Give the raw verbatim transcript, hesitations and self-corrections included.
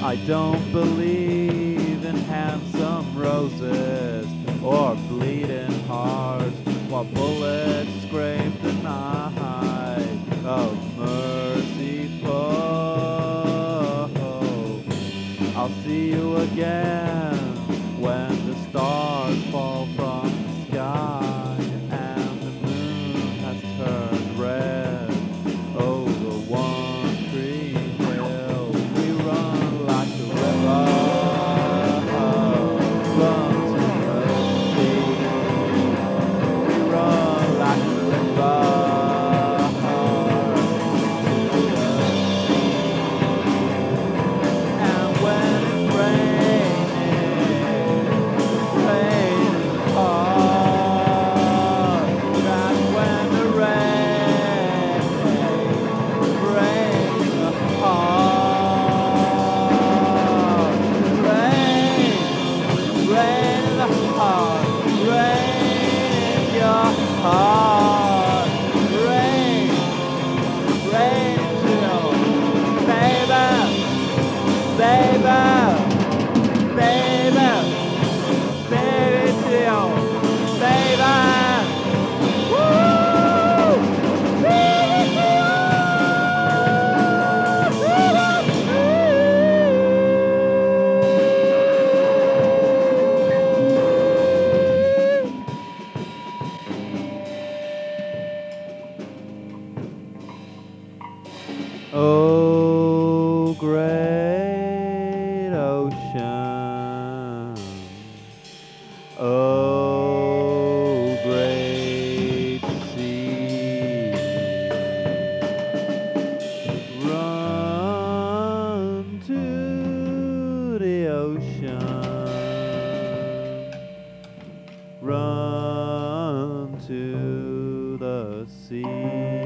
I don't believe in handsome roses or bleeding hearts while bullets scrape the night of merciful. I'll see you again when the stars fall from the sky and the moon has turned red over One Tree Hill. We run like the river, run to the sea. We run like the river. Heart, rain, rain till, baby, baby, baby, baby till, baby. Woo! Baby till. Oh, great ocean, oh, great sea, run to the ocean, run to the sea.